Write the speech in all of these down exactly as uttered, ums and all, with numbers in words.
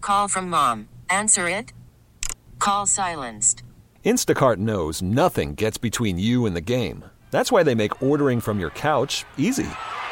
Call from mom. Answer it. Call silenced. Instacart knows nothing gets between you and the game. That's why they make ordering from your couch easy.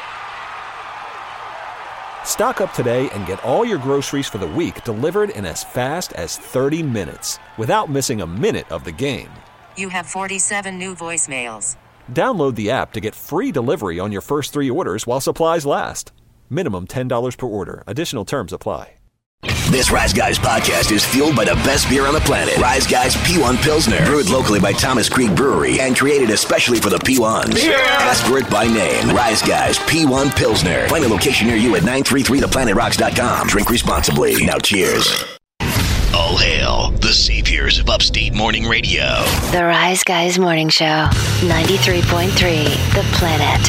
Stock up today and get all your groceries for the week delivered in as fast as thirty minutes without missing a minute of the game. You have forty-seven new voicemails. Download the app to get free delivery on your first three orders while supplies last. Minimum ten dollars per order. Additional terms apply. This Rise Guys podcast is fueled by the best beer on the planet. Rise Guys P one Pilsner. Brewed locally by Thomas Creek Brewery and created especially for the P ones. Beer. Ask for it by name. Rise Guys P one Pilsner. Find a location near you at nine three three the planet rocks dot com. Drink responsibly. Now cheers. All hail the saviors of upstate morning radio. The Rise Guys Morning Show. ninety-three point three The Planet.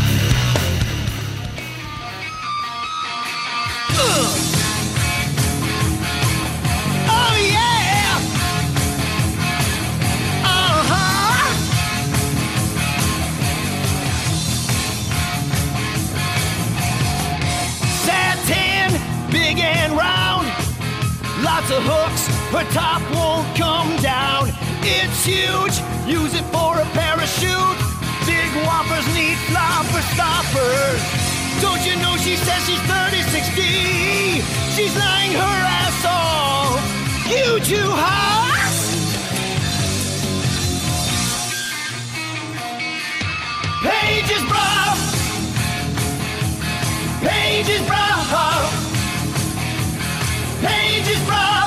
Ugh. Oh, yeah! Uh-huh! Satin, big and round. Lots of hooks, her top won't come down. It's huge, use it for a parachute. Big whoppers need flopper stoppers. Don't you know she says she's thirty sixty? She's lying her ass off. You too hot? Paige's bra. Paige's bra. Paige's bra.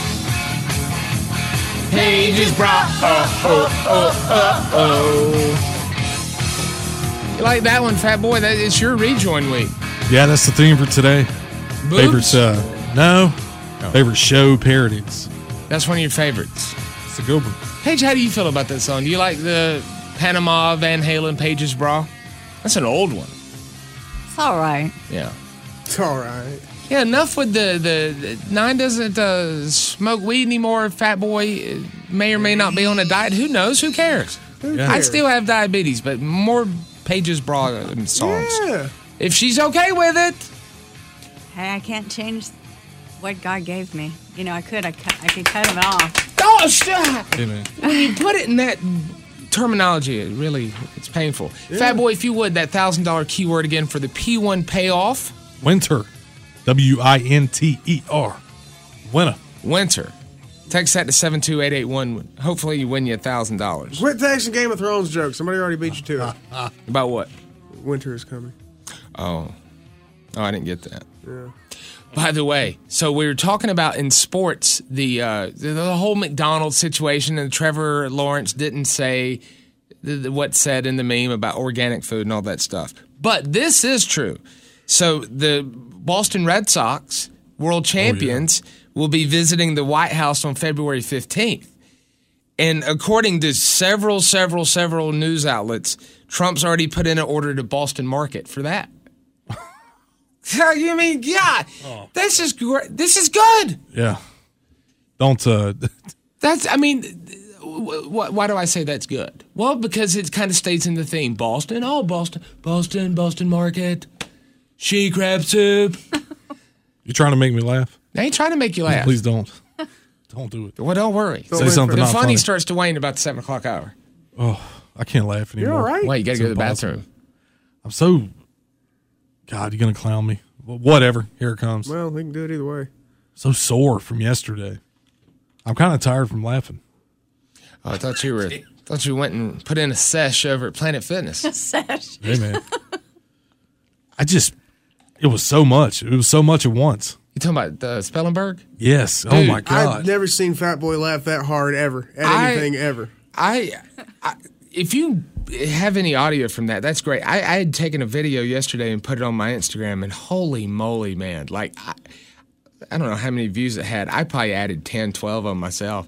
Paige's bra. Oh, oh, oh, oh, oh. You like that one, Fat Boy? That it's your rejoin week. Yeah, that's the theme for today. Boobs? Favorites, uh, no. Oh. Favorite show parodies. That's one of your favorites. It's a good one. Paige, how do you feel about that song? Do you like the Panama Van Halen Paige's Bra? That's an old one. It's all right. Yeah. It's all right. Yeah, enough with the, the, the Nine doesn't uh, smoke weed anymore. Fat Boy may or may not be on a diet. Who knows? Who cares? Who I cares? still have diabetes, but more Paige's Bra songs. Yeah. If she's okay with it. Hey, I can't change what God gave me. You know, I could. I, cut, I could cut it off. Oh, stop! Hey, man. When you put it in that terminology, it really, it's painful. Yeah. Fat Boy, if you would, that one thousand dollars keyword again for the P one payoff. Winter. W I N T E R. Winter. Winter. Text that to seven two eight eight one. Hopefully you win you one thousand dollars. Quit texting Game of Thrones jokes. Somebody already beat you to it. About what? Winter is coming. Oh. Oh, I didn't get that. Yeah. By the way, so we were talking about in sports, the uh, the, the whole McDonald's situation, and Trevor Lawrence didn't say the, the, what's said in the meme about organic food and all that stuff. But this is true. So the Boston Red Sox, world champions, oh, yeah. will be visiting the White House on February fifteenth. And according to several, several, several news outlets, Trump's already put in an order to Boston Market for that. You mean, yeah, oh. this is great. This is good. Yeah. Don't, uh... That's, I mean, wh- why do I say that's good? Well, because it kind of stays in the theme. Boston, oh, Boston, Boston, Boston Market, she crab soup. You trying to make me laugh? I ain't trying to make you laugh. Please don't. Don't do it. Well, don't worry. Say something The not funny, funny starts to wane about the seven o'clock hour. Oh, I can't laugh anymore. You're all right. Wait, you got to It's go to the impossible. bathroom. I'm so... God, you going to clown me? Well, whatever. Here it comes. Well, we can do it either way. So sore from yesterday. I'm kind of tired from laughing. Oh, I thought you were... thought you went and put in a sesh over at Planet Fitness. Sesh. Hey, man. I just... It was so much. It was so much at once. You talking about uh, Spellenberg? Yes. Dude, oh, my God. I've never seen Fat Boy laugh that hard ever at I- anything ever. I, I, if you have any audio from that, that's great. I, I had taken a video yesterday and put it on my Instagram, and holy moly, man. Like, I, I don't know how many views it had. I probably added ten, twelve on myself.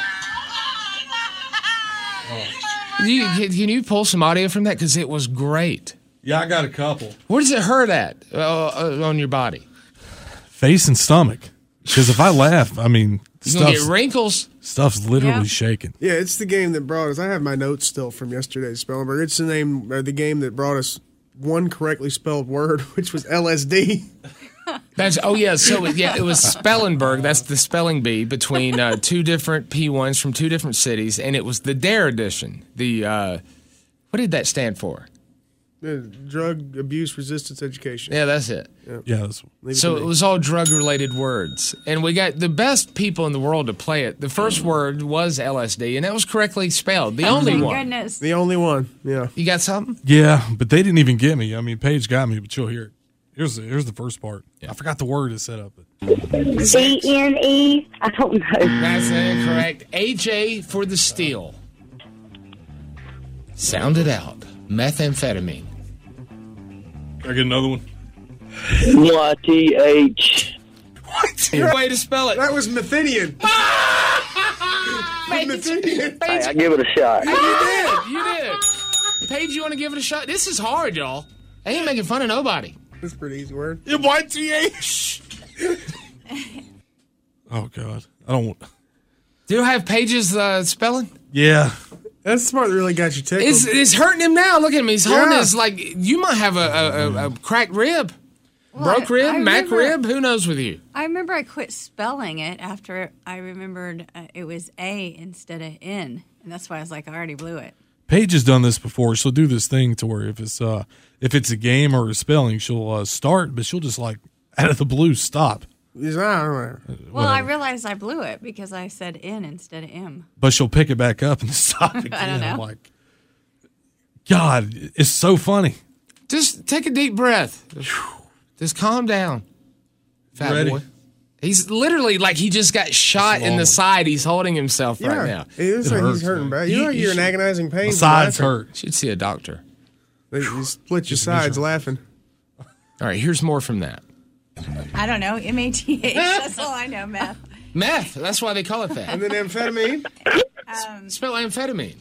Oh. You, can you pull some audio from that? Because it was great. Yeah, I got a couple. Where does it hurt at uh, uh, on your body? Face and stomach. Because if I laugh, I mean, You're going to stuff's, get wrinkles. stuff's literally Yeah. shaking. Yeah, it's the game that brought us. I have my notes still from yesterday's Spellenberg. It's the name, or the game that brought us one correctly spelled word, which was L S D. That's oh yeah. So yeah, it was Spellenberg. That's the spelling bee between uh, two different P ones from two different cities, and it was the Dare edition. The uh, what did that stand for? Uh, drug abuse resistance education. Yeah, that's it. Yep. Yeah, that's, Leave So to it me. was all drug-related words, and we got the best people in the world to play it. The first word was L S D, and that was correctly spelled. The only Thank one. goodness. the only one. Yeah. You got something? yeah, but they didn't even get me. I mean, Paige got me, but you'll hear it. Here's the, here's the first part. I forgot the word is set up. C N E? I don't know. That's incorrect. H A for the steal. Sound it out. Methamphetamine. I get another one. Y T H. What? Way to spell it. That was Methinian. Methinian. Hey, I give it a shot. You did. You did. Paige, you want to give it a shot? This is hard, y'all. I ain't making fun of nobody. That's a pretty easy word. Y T H. Oh, God. I don't want. Do you have Paige's uh, spelling? Yeah. That's the part that really got you tickled. It's, it's hurting him now. Look at him. He's holding Yeah. his, like, you might have a, a, a, a cracked rib. Well, Broke I- rib, I mac remember- rib. Who knows with you? I remember I quit spelling it after I remembered uh, it was A instead of N, and that's why I was like, I already blew it. Paige has done this before. She'll do this thing to where if it's uh if it's a game or a spelling, she'll uh, start, but she'll just like out of the blue stop. He's, I don't know. Well, I realized I blew it because I said N instead of M. But she'll pick it back up and stop again. I don't know. I'm like, God, it's so funny. Just take a deep breath. Just calm down. Fat Ready? boy. He's literally like he just got shot in the side. He's holding himself Yeah. right now. It is It like hurts, he's hurting man. bad. You, You- know you you're in should- agonizing pain. My from sides laughing. hurt. Should see a doctor. They- You split your Just sides miserable. laughing. All right, here's more from that. I don't know, M A T H. That's all I know, math. Meth. That's why they call it And that. then amphetamine. Spell amphetamine.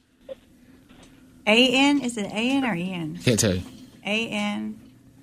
A N? Is it A N or E N? Can't tell you. A N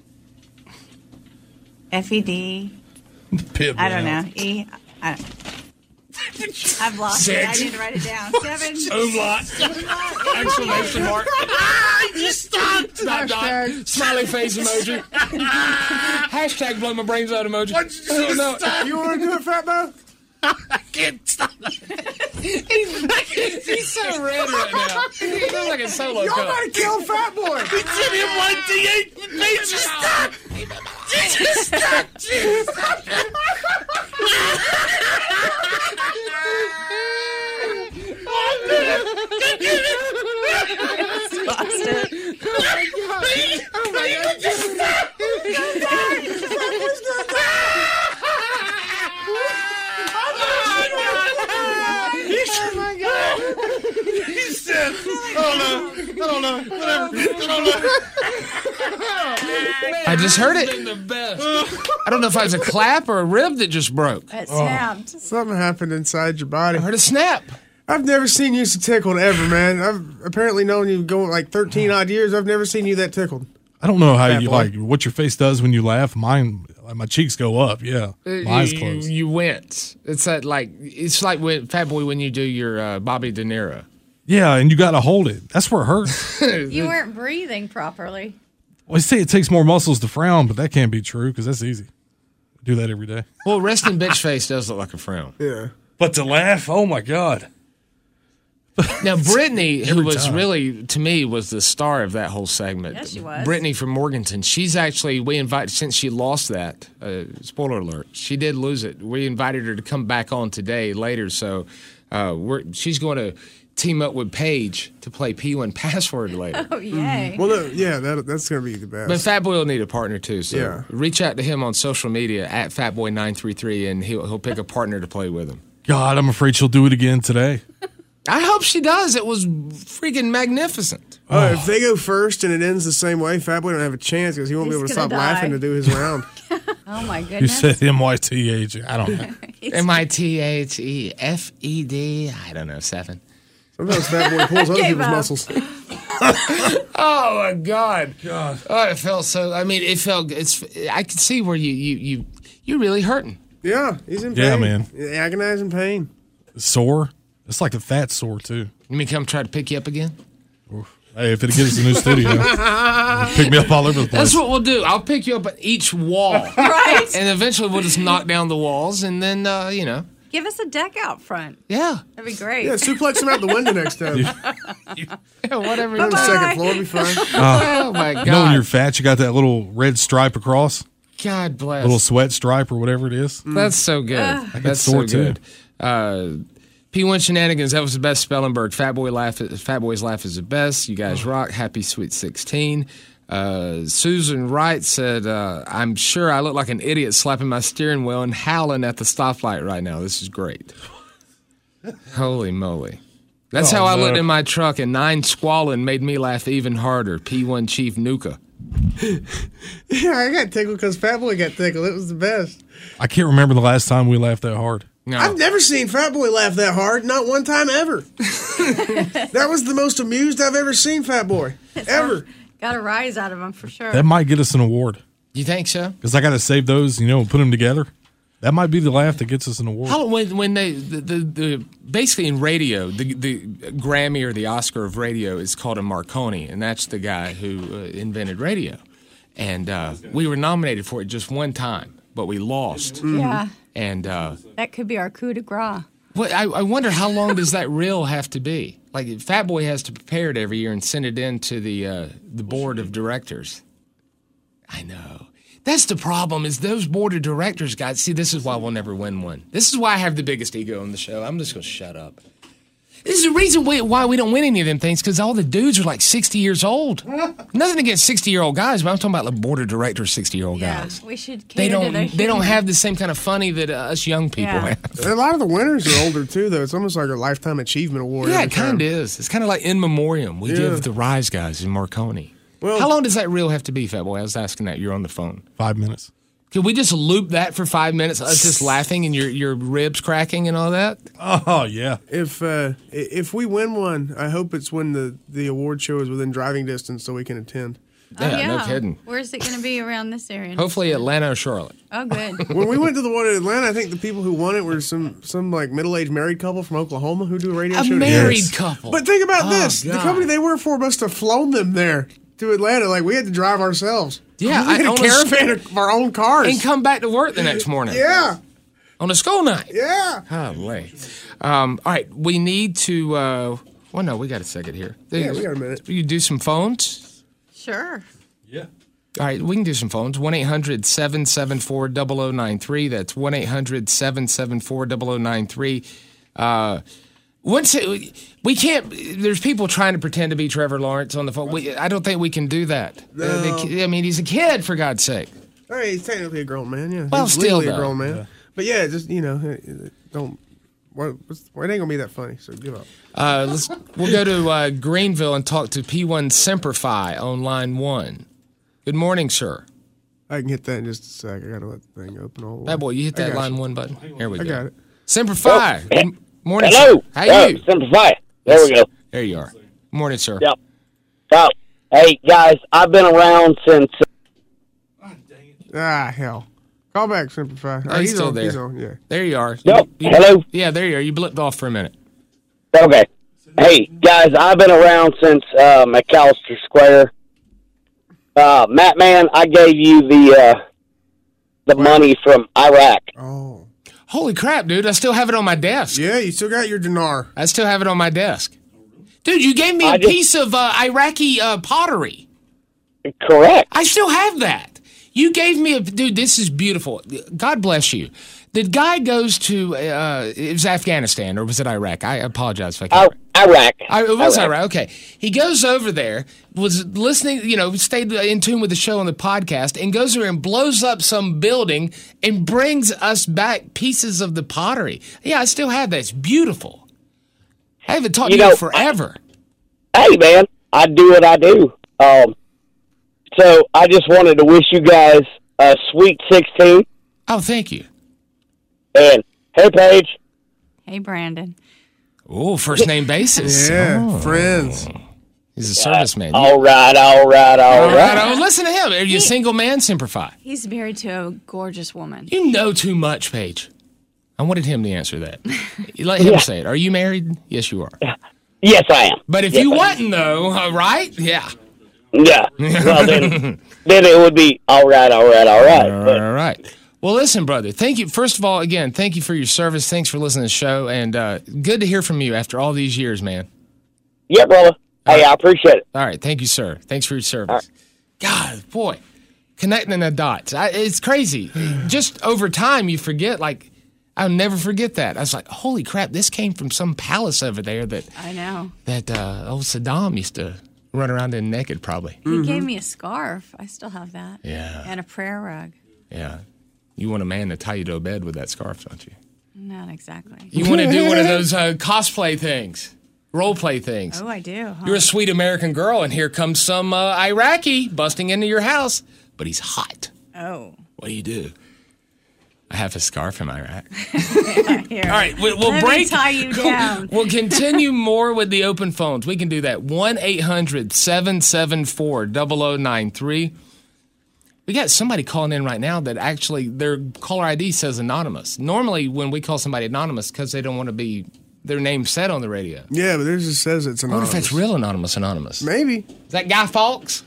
F E D. Pit I don't know. round. E. I, I've lost it. I need to write it down. Seven. Umlaut. Exclamation mark. You stopped. Dot, dot. Hashtag. Smiley face emoji. Hashtag blow my brains out emoji. Oh, no. You want to do it, Fat Bo? I can't stop. he's, he's so red right now. He looks like a solo Y'all cup. gotta kill Fat Boy. Give him one D eight. Just stop. Just stop. Just stop. Lost it. Oh my God. Just stop. Oh my God. He said, I don't know. I don't know. Whatever. I don't know. I just heard it. I don't know if it was a clap or a rib that just broke. It snapped. Something happened inside your body. I heard a snap. I've never seen you so tickled ever, man. I've apparently known you going like thirteen odd years. I've never seen you that tickled. I don't know how Fat you boy. like what your face does when you laugh. Mine, like, my cheeks go up. Yeah, my eyes you, closed. You wince. It's that like it's like when Fat Boy when you do your uh, Bobby De Niro. Yeah, and you got to hold it. That's where it hurts. You weren't breathing properly. Well, they say it takes more muscles to frown, but that can't be true because that's easy. I do that every day. Well, resting bitch face does look like a frown. Yeah. But to laugh, oh my God. Now, Brittany, who Every was time. really, to me, was the star of that whole segment. Yes, she was. Brittany from Morganton. She's actually, we invited, since she lost that, uh, spoiler alert, she did lose it. We invited her to come back on today later. So uh, we're, she's going to team up with Paige to play P one Password later. Oh, yay. Well, no, yeah, that, that's going to be the best. But Fat Boy will need a partner too. So Yeah. reach out to him on social media at Fatboy nine three three and he'll, he'll pick a partner to play with him. God, I'm afraid she'll do it again today. I hope she does. It was freaking magnificent. Oh, if they go first and it ends the same way, Fat Boy don't have a chance because he won't He's be able to gonna stop die. laughing to do his round. Oh, my You goodness. said M Y T H. I don't know. M I T H E F E D. I don't know, seven. Sometimes Fat Boy pulls other Gave people's up. muscles. Oh my God! God! Oh, it felt so. I mean, it felt. It's. I could see where you you you you're really hurting. Yeah, he's in pain. Yeah, man. Agonizing pain. Sore. It's like a fat sore too. You mean come try to pick you up again? Hey, if it'll get us a new studio, pick me up all over the place. That's what we'll do. I'll pick you up at each wall. Right. And eventually we'll just knock down the walls and then, uh, you know. Give us a deck out front. Yeah. That'd be great. Yeah, suplex him out the window next time. Yeah, whatever. On the second floor, it'll be fine. Oh, my God. You know when you're fat, you got that little red stripe across? God bless. Little sweat stripe or whatever it is. That's so good. Uh, I get That's sore, so good. Uh, P one Shenanigans, that was the best Spellenberg. Fat Boy laugh, Fat Boy's laugh is the best. You guys rock. Happy Sweet sixteen. Uh, Susan Wright said, uh, I'm sure I look like an idiot slapping my steering wheel and howling at the stoplight right now. This is great. Holy moly. That's Oh, how I no. looked in my truck, and nine squalling made me laugh even harder. P one Chief Nuka. Yeah, I got tickled because Fat Boy got tickled. It was the best. I can't remember the last time we laughed that hard. No. I've never seen Fat Boy laugh that hard. Not one time ever. That was the most amused I've ever seen Fat Boy. Ever. Got a rise out of him for sure. That might get us an award. You think so? Because I got to save those, you know, and put them together. That might be the laugh that gets us an award. How, when, when they the, the, the basically in radio, the the Grammy or the Oscar of radio is called a Marconi, and that's the guy who uh, invented radio. And uh, we were nominated for it just one time, but we lost. Yeah. And uh, That could be our coup de grace. what I, I wonder how long does that reel have to be? Like Fat Boy has to prepare it every year and send it in to the uh, the board of directors. I know. That's the problem is those board of directors guys. See, this is why we'll never win one. This is why I have the biggest ego on the show. I'm just going to shut up. This is the reason we, why we don't win any of them things, because all the dudes are like sixty years old. Nothing against sixty-year-old guys, but I'm talking about the board of directors sixty-year-old Yeah, guys. we should cater They to don't. their They don't humor. have the same kind of funny that uh, us young people Yeah. have. A lot of the winners are older, too, though. It's almost like a Lifetime Achievement Award. Yeah, every it kind time. of is. It's kind of like in memoriam. We Yeah. give the Rise guys in Marconi. Well- How long does that reel have to be, Fat Boy? I was asking that. You're on the phone. Five minutes. Can we just loop that for five minutes? Us just laughing and your your ribs cracking and all that. Oh, yeah. If uh, i- if we win one, I hope it's when the, the award show is within driving distance so we can attend. Oh, Yeah, no kidding. Where's it going to be around this area? Hopefully Atlanta or Charlotte. Oh, good. When we went to the one in Atlanta, I think the people who won it were some some like middle aged married couple from Oklahoma who do a radio A show. married together. couple. But think about Oh, this: the God. company they work for must have flown them there to Atlanta. Like we had to drive ourselves. Yeah, we had I- a on a- caravan of our own cars. And come back to work the next morning. Yeah, On a school night. yeah. Holy. Um, all right, we need to. Uh, well, no, we got a second here. Yeah, we got a minute. You do some phones. Sure. Yeah. All right, we can do some phones. one eight hundred seven seven four zero zero nine three. That's one eight hundred seven seven four zero zero nine three. Uh, once it, we can't. There's people trying to pretend to be Trevor Lawrence on the phone. We, I don't think we can do that. Uh, the ki- I mean, he's a kid, for God's sake. All right, he's technically a grown man. Yeah, Well, he's still, legally a though. grown man. But yeah, just you know, uh, don't. What, what's, well, it ain't gonna be that funny. So give up. Uh, let's. We'll go to uh, Greenville and talk to P one Semperfi on line one. Good morning, sir. I can hit that in just a sec. I gotta let the thing open all the way. Bad boy, you hit I that got line you. one button. Here we I go. got it. Semperfi. Good morning, Hello. sir. How Oh, you? Simplify. There we go. There you are. Morning, sir. Yep. Oh, hey guys, I've been around since. Ah, hell. Call back, Simplify. Oh, he's still on, there. He's on, yeah. There you are. Yep. You- Hello. Yeah, there you are. You blipped off for a minute. Okay. Hey guys, I've been around since uh, McAllister Square. Uh, Matt, man, I gave you the uh, the money from Iraq. Oh. Holy crap, dude. I still have it on my desk. Yeah, you still got your dinar. I still have it on my desk. Dude, you gave me a I just- piece of uh, Iraqi uh, pottery. Correct. I still have that. You gave me a dude. This is beautiful. God bless you. The guy goes to uh, it was Afghanistan or was it Iraq? I apologize if I can't. I- Iraq. I, it was Iraq. Iraq. Okay. He goes over there, was listening, you know, stayed in tune with the show on the podcast, and goes over and blows up some building and brings us back pieces of the pottery. Yeah, I still have that. It's beautiful. I haven't talked You to you know, forever. Hey, man, I do what I do. Um, so I just wanted to wish you guys a sweet sixteen. Oh, thank you. And hey, Paige. Hey, Brandon. Oh, first name basis. Yeah, Oh. friends. He's a serviceman. All right, all right, all All right. right. Oh, listen to him. Are you a single man, Simplify? He's married to a gorgeous woman. You know too much, Paige. I wanted him to answer that. You let him Yeah. say it. Are you married? Yes, you are. Yes, I am. But if yes, you I wasn't, though, uh, right? Yeah. Yeah. Well, then, then it would be all right, all right, all right. All but, right, all right. Well, listen, brother. Thank you. First of all, again, thank you for your service. Thanks for listening to the show, and uh, good to hear from you after all these years, man. Yeah, brother. Hey, I appreciate it. All right, thank you, sir. Thanks for your service. God, boy, connecting the dots. I, it's crazy. Just over time, you forget, like, I'll never forget that. I was like, holy crap, this came from some palace over there that I know. that uh, old Saddam used to run around in naked, probably. He gave me a scarf. I still have that. Yeah. And a prayer rug. Yeah. You want a man to tie you to a bed with that scarf, don't you? Not exactly. You want to do one of those uh, cosplay things, role play things. Oh, I do. Huh? You're a sweet American girl, and here comes some uh, Iraqi busting into your house, but he's hot. Oh. What do you do? I have a scarf in Iraq. Here. All right, we, we'll Let break. me tie you down. We'll continue more with the open phones. We can do that. one eight hundred seven seven four zero zero nine three. We got somebody calling in right now that actually their caller I D says anonymous. Normally, when we call somebody anonymous, because they don't want to be their name said on the radio. Yeah, but theirs just says it's I wonder anonymous. if that's real anonymous anonymous. Maybe. Is that Guy Fawkes?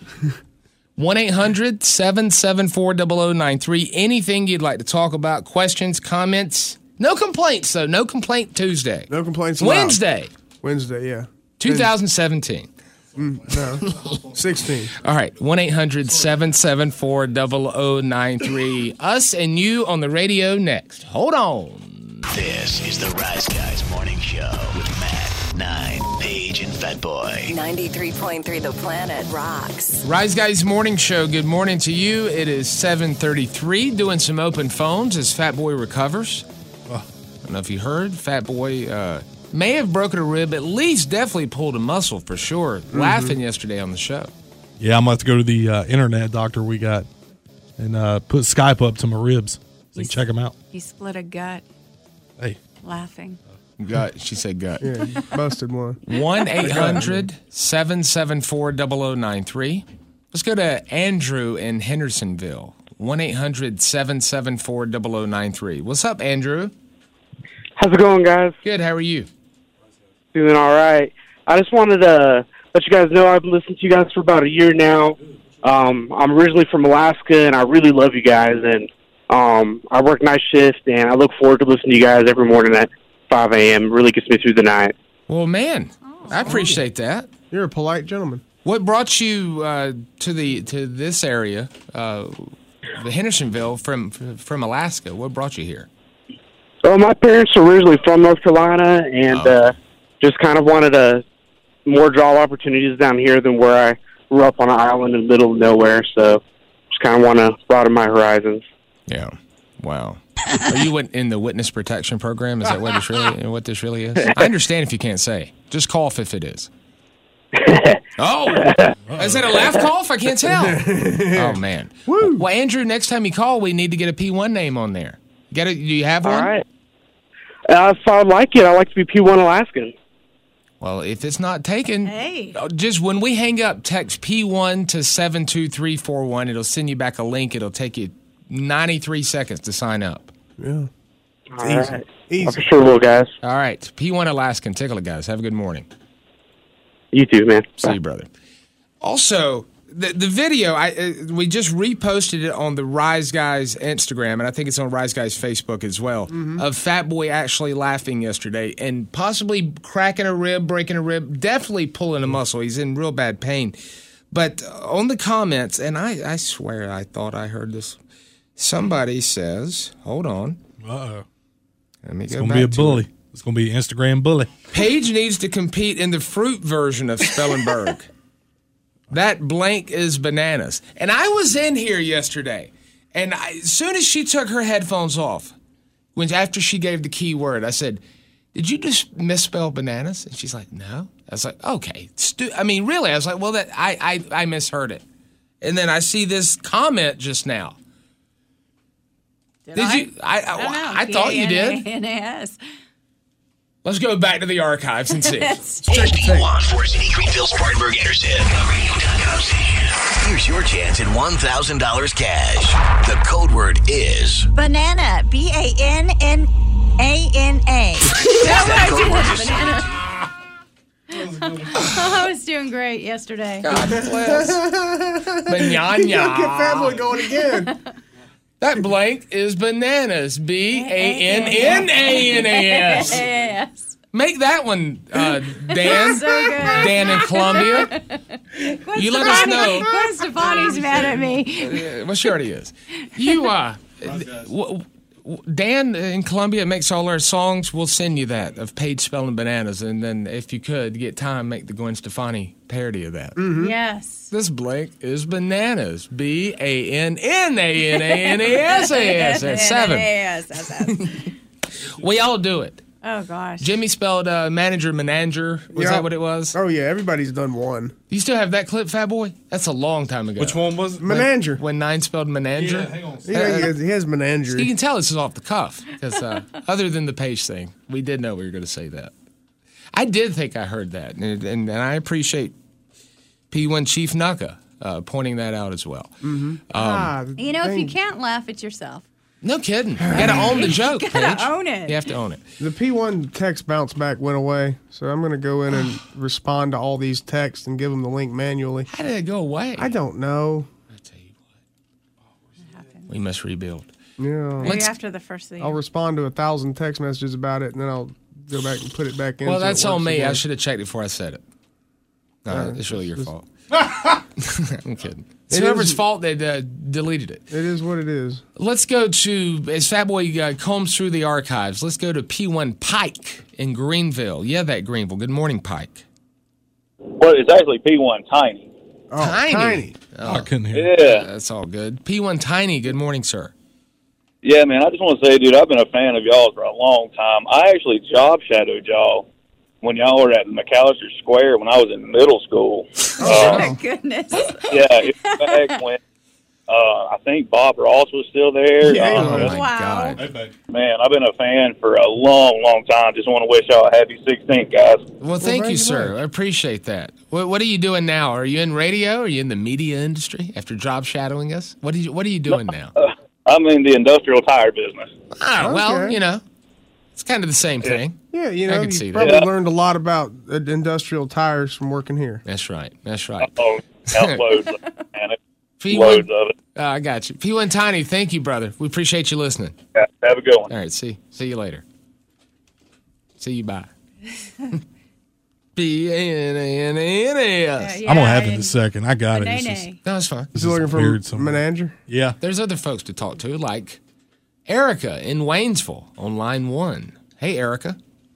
one eight hundred seven seven four zero zero nine three. Anything you'd like to talk about, questions, comments. No complaints, though. No complaint Tuesday. No complaints allowed. Wednesday. Wednesday, yeah. twenty seventeen. Mm, no. sixteen. All right. one eight hundred seven seven four zero zero nine three. Us and you on the radio next. Hold on. This is the Rise Guys Morning Show with Matt, Nine, Paige, and Fat Boy. ninety-three point three The Planet rocks. Rise Guys Morning Show. Good morning to you. It is seven thirty-three. Doing some open phones as Fat Boy recovers. I don't know if you heard. Fat Boy uh, may have broken a rib, at least definitely pulled a muscle for sure. Mm-hmm. Laughing yesterday on the show. Yeah, I'm going to have to go to the uh, internet doctor we got and uh, put Skype up to my ribs so you can check them out. He split a gut. Hey. Laughing. Gut. She said gut. Yeah, busted one. one eight hundred seven seven four zero zero nine three. Let's go to Andrew in Hendersonville. one eight hundred seven seven four zero zero nine three. What's up, Andrew? How's it going, guys? Good. How are you? Doing all right. I just wanted to let you guys know I've been listening to you guys for about a year now. Um, I'm originally from Alaska, and I really love you guys. And um, I work night shift, and I look forward to listening to you guys every morning at five a.m. It really gets me through the night. Well, man, I appreciate that. You're a polite gentleman. What brought you uh, to the to this area, uh, the Hendersonville, from from Alaska? What brought you here? Well, my parents are originally from North Carolina, and Oh. uh, just kind of wanted a more job opportunities down here than where I grew up on an island in the middle of nowhere. So just kind of want to broaden my horizons. Yeah. Wow. Are you in- in the witness protection program? Is that what this really what this really is? I understand if you can't say. Just cough if it is. Oh, is that a laugh cough? I can't tell. Oh man. Woo. Well, Andrew, next time you call, we need to get a P one name on there. Get it? Do you have one? All right. Uh, if I'd like it, I'd like to be P one Alaskan. Well, if it's not taken, hey. just when we hang up, text P one to seven two three four one. It'll send you back a link. It'll take you ninety-three seconds to sign up. Yeah. All easy. right. Easy. I for sure will, guys. All right. P one Alaskan. Tickle it, guys. Have a good morning. You too, man. See you, brother. Also, the the video, I uh, we just reposted it on the Rise Guys Instagram, and I think it's on Rise Guys Facebook as well, mm-hmm. of Fat Boy actually laughing yesterday and possibly cracking a rib, breaking a rib, definitely pulling a muscle. He's in real bad pain. But on the comments, and I, I swear I thought I heard this, somebody says, hold on. Uh-oh. Let me it's go gonna back be a to bully. it. It's going to be an Instagram bully. Paige needs to compete in the fruit version of Spellenberg. That blank is bananas. And I was in here yesterday, and I, as soon as she took her headphones off, when after she gave the key word, I said, "Did you just misspell bananas?" And she's like, "No." I was like, "Okay." Stu-. I mean, really? I was like, "Well, that I, I I misheard it." And then I see this comment just now. Did, did I? you? I I, I, don't know. I thought you did. P A N A S Let's go back to the archives and see. Check P one for City, Greenville, Spartanburg, Anderson. radio dot com station. Here's your chance at one thousand dollars cash. The code word is banana. B A N N A N A. That's that code word is banana. doing great yesterday. God bless. Banana. Get Fat Boy going again. That blank is bananas. B A N N A N A S. Yes. Make that one, uh, Dan. So good. Dan in Columbia. Gwen You let us Stefani- know. Gwen Stefani's mad at me. Uh, well, she already is. You, uh, w- w- Dan in Columbia makes all our songs. We'll send you that of Paige spelling bananas, and then if you could get time, make the Gwen Stefani parody of that. Yes. This blank is bananas. B A N N A N A N A S A S. That's seven. Yes. We all do it. Oh, gosh. Jimmy spelled uh, manager, menager. Was Yeah. that what it was? Oh, yeah, everybody's done one. You still have that clip, Fat Boy? That's a long time ago. Which one was it? Menager. When, when Nine spelled menager? Yeah, hang on. Yeah, he has, he has menagerie. You can tell this is off the cuff because uh, other than the Page thing, we did know we were going to say that. I did think I heard that, and, and, and I appreciate P one Chief Nucka uh, pointing that out as well. Mm-hmm. Um, ah, You know, if dang. you can't laugh at yourself. No kidding. You got to own the joke, You gotta Paige. own it. You have to own it. The P one text bounce back went away, so I'm going to go in and respond to all these texts and give them the link manually. How did it go away? I don't know. We must rebuild. Yeah. Maybe Let's- after the first of the I'll year. respond to a thousand text messages about it, and then I'll go back and put it back in. Well, so it that's on works me. again. I should have checked it before I said it. No, Uh, it's really your it's- fault. I'm kidding. It's It whoever's is- fault that uh, deleted it. It is what it is. Let's go to, as Fat Boy uh, combs through the archives, let's go to P one Pike in Greenville. Yeah, that Greenville. Good morning, Pike. Well, it's actually P one Tiny. Oh, Tiny. tiny. Oh, I couldn't hear. Yeah. That's all good. P one Tiny, good morning, sir. Yeah, man, I just want to say, dude, I've been a fan of y'all for a long time. I actually job shadowed y'all when y'all were at McAllister Square when I was in middle school. Oh, Uh, my goodness. yeah, it was back when uh, I think Bob Ross was still there. Yeah, Uh, Oh, my Wow. God. Hey, babe. Man, I've been a fan for a long, long time. Just want to wish y'all a happy sixteenth, guys. Well, thank thank you, you sir. much. I appreciate that. What, what are you doing now? Are you in radio? Are you in the media industry after job shadowing us? What are you, what are you doing now? Uh, I'm in the industrial tire business. Ah, well, Okay. you know, it's kind of the same thing. Yeah, you I know, can you see that. probably Yeah. learned a lot about uh, industrial tires from working here. That's right. That's right. Oh, count loads of it, man. P Loads one, of it. uh, I got you. P one Tiny, thank you, brother. We appreciate you listening. Yeah, have a good one. All right, see see you later. See you, bye. B A N A N A N A S. Yeah, I'm gonna have it in and a second. I got it. It's Nay, just- nay. No, it's fine. Is he looking for appeared a somewhere. manager? yeah. There's other folks to talk to, like Erica in Waynesville on line one. Hey, Erica.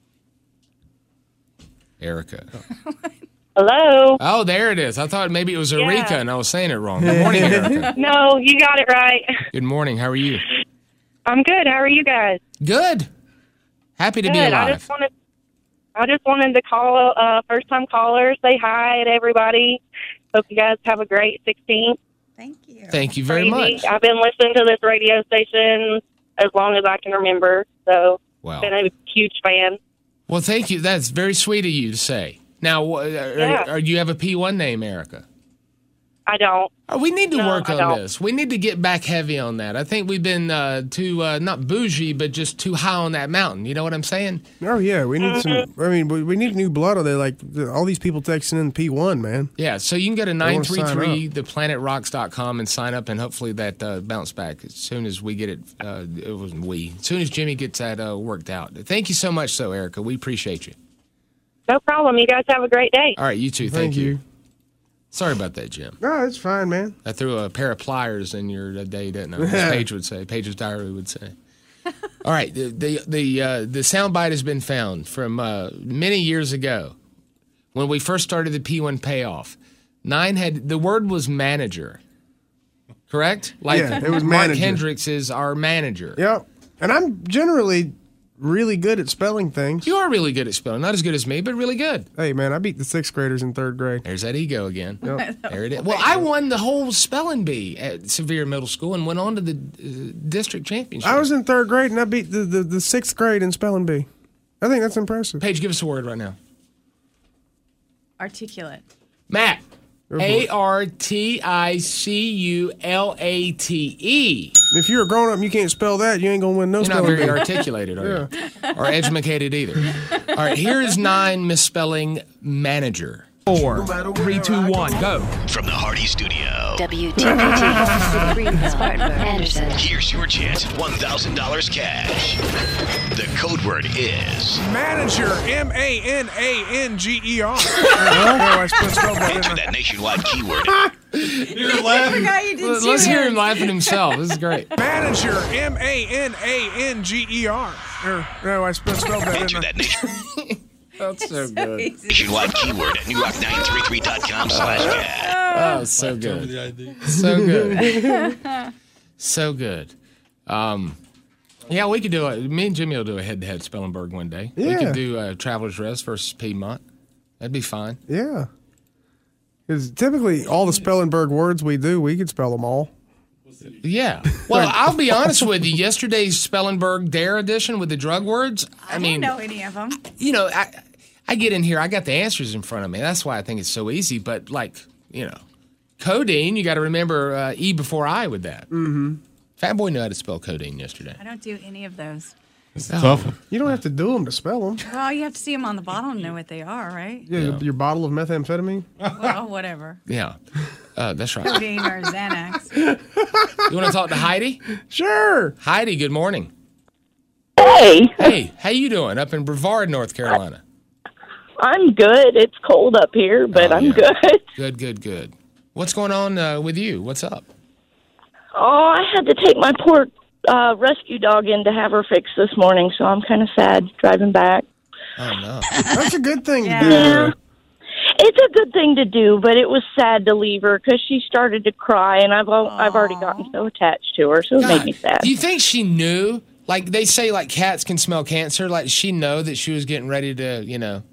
Erica. Hello. Oh, there it is. I thought maybe it was Yeah. Erika, and I was saying it wrong. Good morning, Erica. No, you got it right. Good morning. How are you? I'm good. How are you guys? Good. Happy to Good. be I alive. just wanted, I just wanted to call uh, first time callers, say hi to everybody. Hope you guys have a great sixteenth. Thank you. Thank you very Crazy. much. I've been listening to this radio station as long as I can remember, so Wow. been a huge fan. Well, thank you. That's very sweet of you to say. Now, wh- are, Yeah. are you have a P one name, Erica? I don't. Oh, we need to No, work I on don't. this. We need to get back heavy on that. I think we've been uh, too, uh, not bougie, but just too high on that mountain. You know what I'm saying? Oh yeah, we need Mm-hmm. some. I mean, we, we need new blood on there. Like the, all these people texting in P one, man. Yeah, so you can go to wanna nine sign three three the planet rocks dot com and sign up, and hopefully that uh, bounce back as soon as we get it. Uh, it wasn't we. As soon as Jimmy gets that uh, worked out. Thank you so much, so Erica. We appreciate you. No problem. You guys have a great day. All right, you too. Thank, you. Sorry about that, Jim. No, it's fine, man. I threw a pair of pliers in your uh, day, didn't I? As Paige would say. Paige's diary would say. All right, the the the, uh, the soundbite has been found from uh, many years ago when we first started the P one payoff. Nine had the word was manager, correct? Like Yeah, it was Mark manager. Hendricks is our manager. Yep. And I'm generally really good at spelling things. You are really good at spelling, not as good as me, but really good. Hey, man, I beat the sixth graders in third grade. There's that ego again. Yep. There it is. Well, I won the whole spelling bee at Sevier Middle School and went on to the uh, district championship. I was in third grade and I beat the, the, the sixth grade in spelling bee. I think that's impressive. Paige, give us a word right now. Articulate. Matt. A R T I C U L A T E. If you're a grown up and you can't spell that, you ain't gonna win no You're not spelling very bee. articulated, are you? Or educated either. All right, here is nine misspelling manager. Four, three, two, one, go. From the Hardy Studio. W T P T, Greenville, Spartanburg, Anderson. Here's your chance at one thousand dollars cash. The code word is... Manager, M A N A N G E R. I Enter that nationwide keyword. You're laughing. Let's let's hear him laugh at himself. This is great. Manager, M A N A N G E R. Or, no, I spelled that, Enter didn't I? that nation... That's so good. Nationwide keyword at new rock nine three three dot com slash cat. Oh, so good. So good. So good. Um, yeah, we could do it. Me and Jimmy will do a head-to-head Spellenberg one day. We Yeah. could do uh, Traveler's Rest versus Piedmont. That'd be fine. Yeah. Because typically all the Spellenberg words we do, we could spell them all. Yeah. Well, I'll be honest with you. Yesterday's Spellenberg Dare edition with the drug words, I, I mean, don't know any of them. you know, I, I get in here, I got the answers in front of me. That's why I think it's so easy. But, like, you know, codeine, you got to remember uh, E before I with that. Mm-hmm. Fat Boy knew how to spell codeine yesterday. I don't do any of those. It's a tough one. You don't have to do them to spell them. Well, you have to see them on the bottle and know what they are, right? Yeah, Your, your bottle of methamphetamine. Well, whatever. Yeah, uh, that's right. Codeine or Xanax. You want to talk to Heidi? Sure. Heidi, good morning. Hey. Hey, how you doing up in Brevard, North Carolina? I'm good. It's cold up here, but Oh, I'm yeah. good. Good, good, good. What's going on uh, with you? What's up? Oh, I had to take my poor uh, rescue dog in to have her fixed this morning, so I'm kind of sad driving back. Oh, no. That's a good thing Yeah. to do. Yeah. It's a good thing to do, but it was sad to leave her because she started to cry, and I've al- I've already gotten so attached to her, so it made me sad. Do you think she knew? Like, they say, like, cats can smell cancer. Like, she know that she was getting ready to, you know...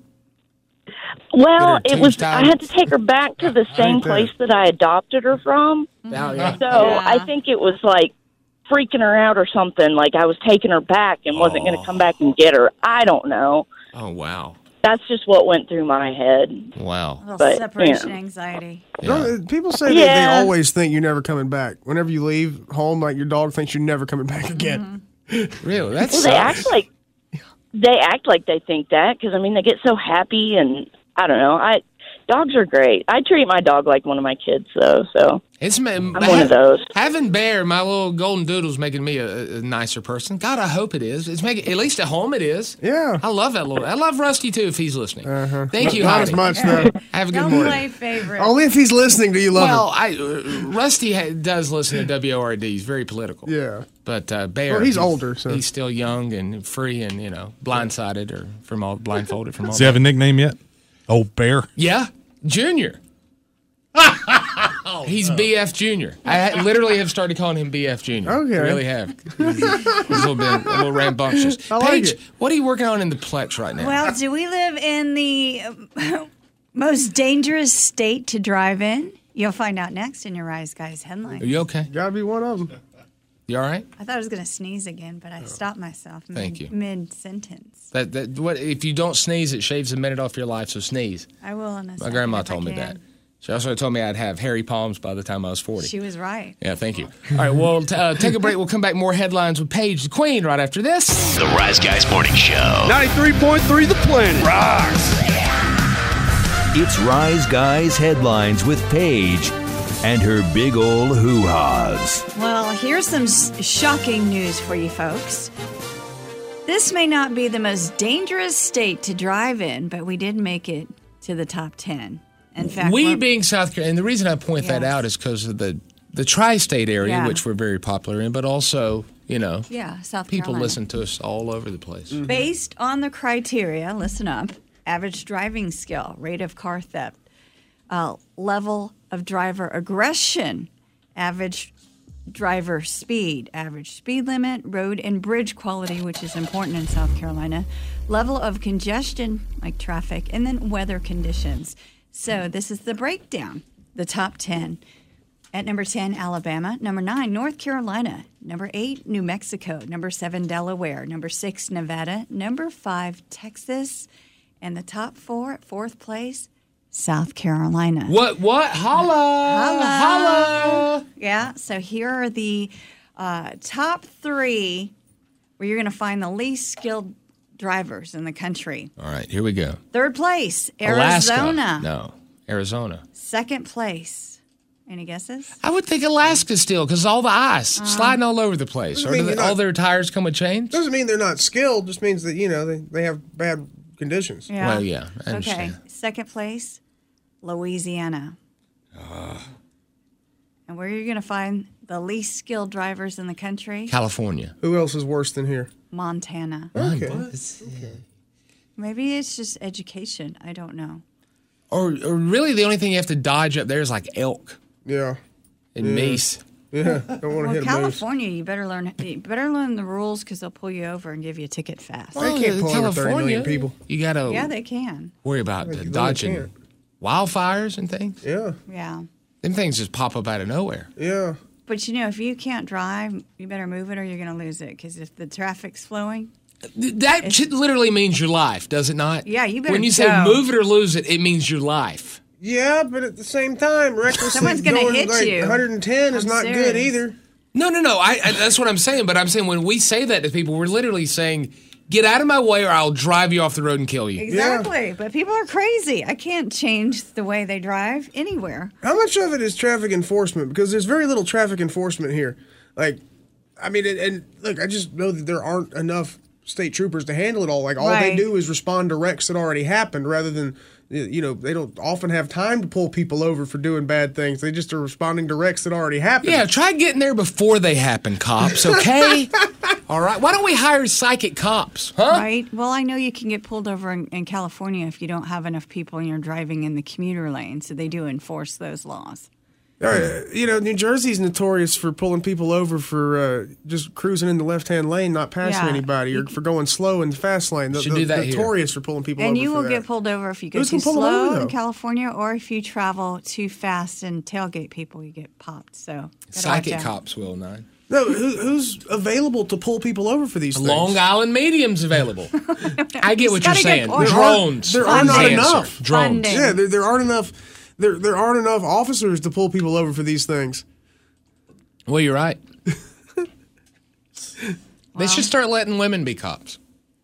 Well, Get her it was. tubes I tied. had to take her back to the same place that I adopted her from. Oh, yeah. So Yeah. I think it was like freaking her out or something. Like I was taking her back and wasn't going to come back and get her. I don't know. Oh, wow. That's just what went through my head. Wow. A little But, separation yeah. anxiety. Don't- People say that Yeah. they always think you're never coming back. Whenever you leave home, like your dog thinks you're never coming back again. Really? That's Well, they act like they act like they think that because I mean they get so happy and I don't know. I dogs are great. I treat my dog like one of my kids though. So It's I'm one of those. Having Bear, my little golden doodle's making me a, a nicer person. God, I hope it is. It's making at least at home it is. Yeah. I love that little. I love Rusty too if he's listening. Uh-huh. Thank you, Not as Heidi. much, though. Have a good Don't morning. play favorite. Only if he's listening do you love Well, him. I uh, Rusty ha- does listen to W O R D. He's very political. Yeah. But uh, Bear, Well, he's older, so- he's still young and free, and you know, blindsided or from all blindfolded from all. Does he have a nickname yet? Old Bear. Yeah, Junior. He's B F Junior. I ha- literally have started calling him B F Junior. Okay. I really have. He's a little bit, a little rambunctious. I like Paige, it. what are you working on in the Plex right now? Well, do we live in the uh, most dangerous state to drive in? You'll find out next in your Rise Guys headline. Are you okay? Gotta be one of them. You all right? I thought I was going to sneeze again, but I stopped myself Thank mid, you. mid-sentence. That that what if you don't sneeze, it shaves a minute off your life. So sneeze. I will in a My second grandma if I told me can. that. She also told me I'd have hairy palms by the time I was forty. She was right. Yeah, thank you. All right, well, t- uh, take a break. We'll come back. More headlines with Paige the Queen right after this. The Rise Guys Morning Show. ninety-three point three The Planet. Rocks. It's Rise Guys Headlines with Paige and her big ol' hoo-haws. Well, here's some s- shocking news for you folks. This may not be the most dangerous state to drive in, but we did make it to the top ten. In fact, we we're- being South Carolina, and the reason I point that Yes. out is because of the the tri-state area, Yeah. which we're very popular in, but also, you know, yeah, South people Carolina. listen to us all over the place. Based on the criteria, listen up: average driving skill, rate of car theft, uh, level of driver aggression, average driver speed, average speed limit, road and bridge quality, which is important in South Carolina, level of congestion, like traffic, and then weather conditions. So this is the breakdown, the top ten. At number ten, Alabama. Number nine, North Carolina. Number eight, New Mexico. Number seven, Delaware. Number six, Nevada. Number five, Texas. And the top four, at fourth place, South Carolina. What? What? Holla! Holla! Holla! Yeah, so here are the uh, top three where you're going to find the least skilled drivers in the country. All right, here we go. Third place, Alaska. Arizona. No. Arizona. Second place. Any guesses? I would think Alaska still, because all the ice Uh, sliding all over the place. Doesn't Or mean do they, you're not- all their tires come with chains? Doesn't mean they're not skilled. Just means that, you know, they, they have bad conditions. Yeah. Well, yeah, I Okay. understand. Second place, Louisiana. And where you're going to find the least skilled drivers in the country? California. Who else is worse than here? Montana. Okay. Okay. Maybe it's just education. I don't know. Or, or really, the only thing you have to dodge up there is like elk Yeah. and Yeah. mace. Yeah. Don't want to Well, hit a moose. California, you better learn. You better learn the rules because they'll pull you over and give you a ticket fast. They can't pull over thirty million California, people. You got to Yeah, they can. worry about They the really dodging can't. wildfires and things. Yeah. Yeah. Them things just pop up out of nowhere. Yeah. But you know, if you can't drive, you better move it or you're going to lose it. Because if the traffic's flowing, Th- That shit literally means your life, does it not? Yeah, you better When you say go. move it or lose it, it means your life. Yeah, but at the same time, recklessly Someone's gonna going hit like you. one hundred ten is I'm not good serious. either. No, no, no. I, I, that's what I'm saying. But I'm saying when we say that to people, we're literally saying, get out of my way or I'll drive you off the road and kill you. exactly. But people are crazy. I can't change the way they drive anywhere. How much of it is traffic enforcement? Because there's very little traffic enforcement here. Like, I mean, and, and look, I just know that there aren't enough state troopers to handle it all. Like, all Right. they do is respond to wrecks that already happened rather than, you know, they don't often have time to pull people over for doing bad things. They just are responding to wrecks that already happened. Yeah, try getting there before they happen, cops, okay? All right. Why don't we hire psychic cops, huh? Right? Well, I know you can get pulled over in, in California if you don't have enough people and you're driving in the commuter lane. So they do enforce those laws. Uh, you know, New Jersey's notorious for pulling people over for uh, just cruising in the left-hand lane, not passing Yeah. anybody, or for going slow in the fast lane. The, Should the, do that here. notorious for pulling people And over you for will that. get pulled over if you go Who's too gonna pull them slow over, in though? California or if you travel too fast and tailgate people, you get popped. So gotta Psychic watch out. cops will, nine. No, who, who's available to pull people over for these things? Long Island Medium's available. I get what you're gotta get saying. oil. Drones. There are not Answer. enough. Drones. Funding. Yeah, there, there aren't enough. There, there aren't enough officers to pull people over for these things. Well, you're right. They should start letting women be cops.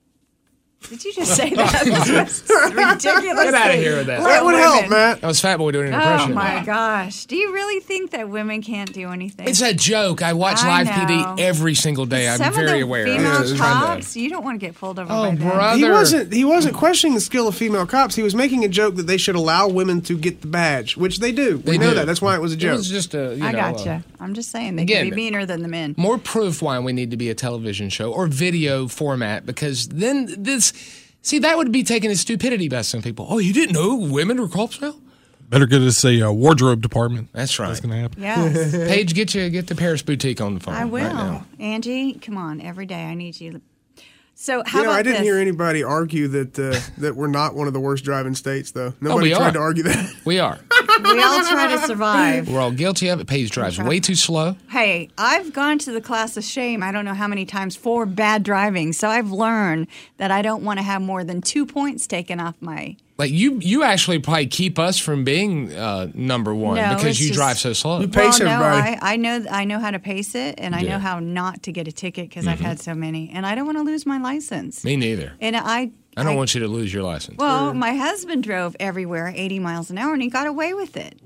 Did you just say that? That's ridiculous. Get out of here with that. That would help, Matt. That was Fat Boy doing an Oh impression. of my that. gosh. Do you really think that women can't do anything? It's a joke. I watch I Live P know. D every single day. I'm Some very of the aware. female I'm just trying to- cops, you don't want to get pulled over Oh, by them. brother. He wasn't. He wasn't questioning the skill of female cops. He was making a joke that they should allow women to get the badge, which they do. They we know do. that. That's why it was a It joke. was just a. You I know, gotcha. uh, I'm just saying they again, can be meaner than the men. more proof why we need to be a television show or video format, because then this. See, that would be taking as stupidity by some people. Oh, you didn't know women were cops now? Better get us a uh, wardrobe department. That's right. That's going to happen. Yes. Paige, get you get the Paris Boutique on the phone. I will. Right now. Angie, come on. Every day I need you. So how You know, about I didn't this? hear anybody argue that uh, that we're not one of the worst driving states, though. Nobody we tried are. to argue that. We are. We all try to survive. We're all guilty of it. Paige drives way too slow. Hey, I've gone to the class of shame, I don't know how many times, for bad driving. So I've learned that I don't want to have more than two points taken off my. Like you, you actually probably keep us from being uh, number one No, because it's you just- drive so slow. You pace well, no, everybody. I, I know I know how to pace it, and I Yeah. know how not to get a ticket because I've Mhm. had so many, and I don't want to lose my license. Me neither. And I, I don't want you to lose your license. Well, my husband drove everywhere eighty miles an hour, and he got away with it.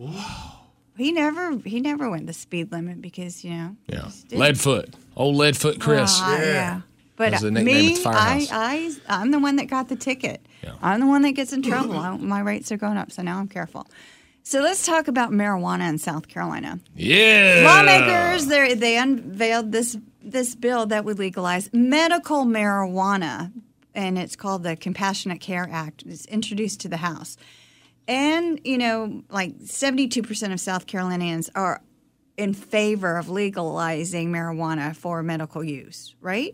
He never he never went the speed limit because you know. yeah. just didn't. Leadfoot. Old Leadfoot Chris. Well, I- yeah. But That was the nickname me, at the firehouse. I, I, I'm the one that got the ticket. I'm the one that gets in trouble. I, my rates are going up, so now I'm careful. So let's talk about marijuana in South Carolina. Yeah. Lawmakers, they they unveiled this this bill that would legalize medical marijuana, and it's called the Compassionate Care Act. It's introduced to the House. And, you know, like seventy-two percent of South Carolinians are in favor of legalizing marijuana for medical use, right?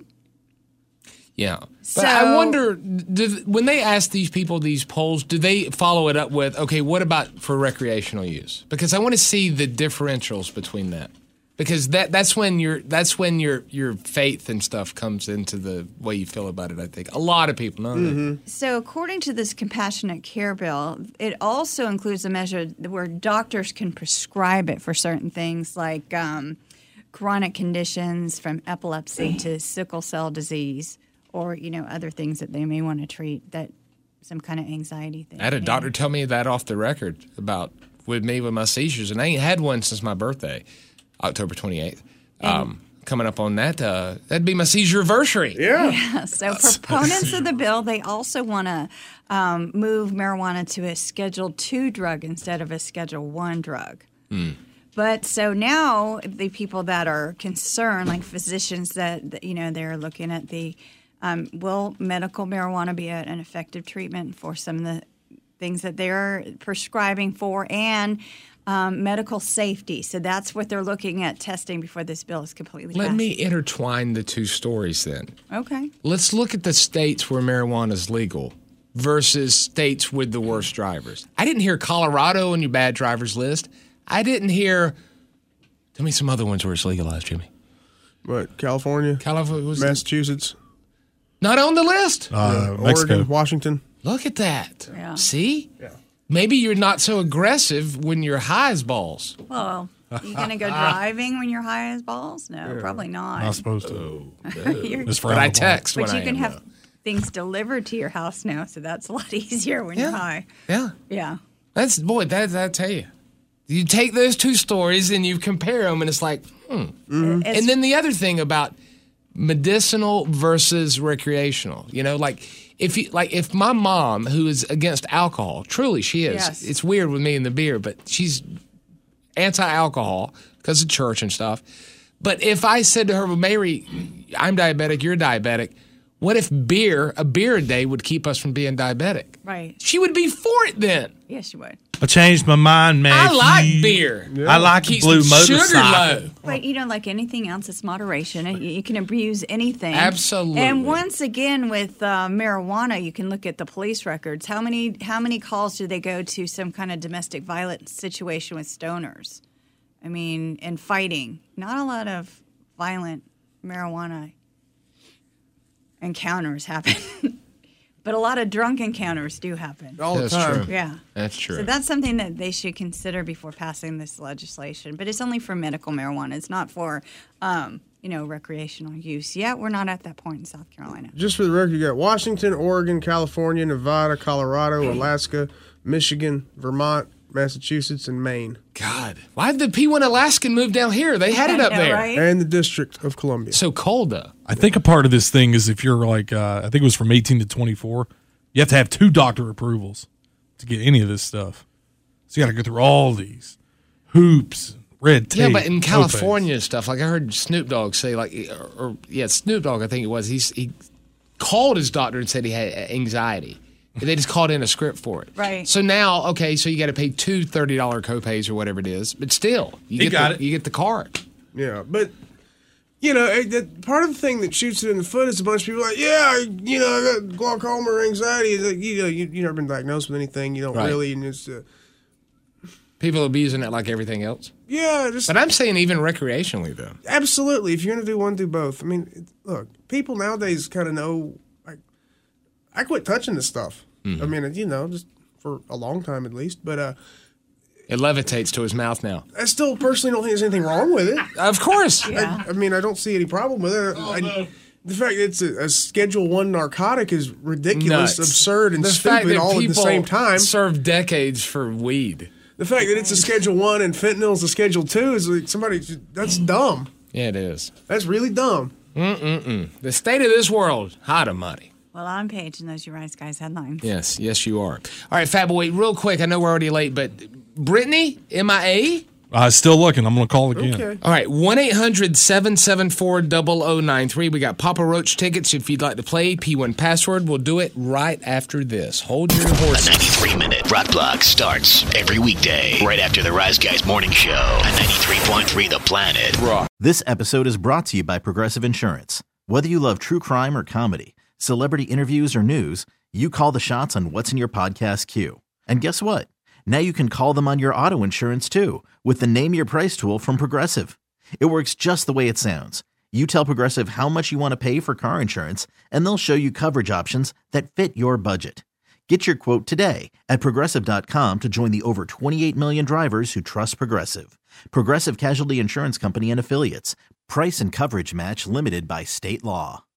Yeah. But So- I wonder, do, when they ask these people these polls, do they follow it up with, okay, what about for recreational use? Because I want to see the differentials between that. Because that that's when your that's when your your faith and stuff comes into the way you feel about it, I think. A lot of people know that. So, according to this compassionate care bill, it also includes a measure where doctors can prescribe it for certain things like um, chronic conditions from epilepsy to sickle cell disease, or you know other things that they may want to treat. That some kind of anxiety thing. I had a yeah. doctor tell me that off the record about with me with my seizures, and I ain't had one since my birthday, October twenty-eighth. Um, coming up on that, uh, that'd be my seizure anniversary. Yeah. yeah. So proponents of the bill, they also want to um, move marijuana to a Schedule two drug instead of a Schedule one drug. Mm. But so now the people that are concerned, like physicians that, that, you know, they're looking at the, um, will medical marijuana be a, an effective treatment for some of the things that they're prescribing for, and um, medical safety. So that's what they're looking at testing before this bill is completely Let passed. me intertwine the two stories then. Okay. Let's look at the states where marijuana is legal versus states with the worst drivers. I didn't hear Colorado on your bad drivers list. I didn't hear. Tell me some other ones where it's legalized, Jimmy. What? California, California, was Massachusetts, not on the list. Uh, yeah. Mexico. Oregon, Washington. Look at that. Yeah. See? Yeah. Maybe you're not so aggressive when you're high as balls. Well, you going to go driving when you're high as balls? No, Yeah. probably not. Not supposed to. You're- Just But I frowned upon. text but when you I can am, have though. things delivered to your house now, so that's a lot easier when Yeah. you're high. Yeah. Yeah. That's, boy, that, I tell you. You take those two stories and you compare them, and it's like, hmm. It's- And then the other thing about medicinal versus recreational, you know, like if you like if my mom, who is against alcohol, truly she is. Yes. It's weird with me and the beer, but she's anti-alcohol because of church and stuff. But if I said to her, well, Mary, I'm diabetic, you're diabetic, what if beer, a beer a day, would keep us from being diabetic? Right. She would be for it then. Yes, you would. I changed my mind, man. I like beer. I like Keeps blue the sugar motorcycle. low. But you know, like anything else, it's moderation. You, you can abuse anything. Absolutely. And once again, with uh, marijuana, you can look at the police records. How many how many calls do they go to some kind of domestic violence situation with stoners? I mean, and fighting. Not a lot of violent marijuana encounters happen. But a lot of drunk encounters do happen. All That's the time. true. Yeah. That's true. So that's something that they should consider before passing this legislation. But it's only for medical marijuana. It's not for, um, you know, recreational use. Yet we're not at that point in South Carolina. Just for the record, you got Washington, Oregon, California, Nevada, Colorado, Alaska, Michigan, Vermont, Massachusetts, and Maine. God, why did the P one Alaskan move down here? They had it up Yeah, there. right? And the District of Columbia. So cold, though. I think a part of this thing is if you're like, uh, I think it was from eighteen to twenty-four, you have to have two doctor approvals to get any of this stuff. So you got to go through all these hoops, red tape. Yeah, but in copays. California and stuff, like I heard Snoop Dogg say, like, or, or yeah, Snoop Dogg, I think it was. He's, he called his doctor and said he had anxiety. They just called in a script for it. Right. So now, okay, so you got to pay two thirty dollars copays or whatever it is, but still, you He get got the, it. you get the card. Yeah, but you know, it, that, part of the thing that shoots it in the foot is a bunch of people like, yeah, I, you know, I got glaucoma or anxiety. It's like, you know, you you never been diagnosed with anything. You don't Right. really, and it's uh, People abusing it like everything else. yeah, just But I'm saying even recreationally, though. absolutely. If you're gonna do one, do both. I mean, it, look, people nowadays kind of know. Like, I quit touching this stuff. Mm-hmm. I mean, you know, just for a long time at least. But uh, It levitates to his mouth now. I still personally don't think there's anything wrong with it. Of course. Yeah. I, I mean, I don't see any problem with it. Oh, I, the fact that it's a, a Schedule One narcotic is ridiculous, Nuts. absurd, and The fact stupid that all at the people same time. serve decades for weed. The fact that it's a Schedule One and fentanyl's a Schedule Two is like somebody. That's dumb. Yeah, it is. That's really dumb. Mm-mm-mm. The state of this world, hot of money. Well, I'm Paige, and those are your Rise Guys headlines. Yes, yes, you are. All right, Fat Boy, real quick. I know we're already late, but Brittany, M I A? Uh, still looking. I'm going to call again. Okay. All right, one eight hundred seven seven four zero zero nine three. We got Papa Roach tickets if you'd like to play. P one password. We'll do it right after this. Hold your horses. A ninety-three minute rock block starts every weekday right after the Rise Guys morning show on ninety-three point three The Planet. Rock. This episode is brought to you by Progressive Insurance. Whether you love true crime or comedy, celebrity interviews or news, you call the shots on what's in your podcast queue. And guess what? Now you can call them on your auto insurance too with the Name Your Price tool from Progressive. It works just the way it sounds. You tell Progressive how much you want to pay for car insurance, and they'll show you coverage options that fit your budget. Get your quote today at Progressive dot com to join the over twenty-eight million drivers who trust Progressive. Progressive Casualty Insurance Company and Affiliates. Price and coverage match limited by state law.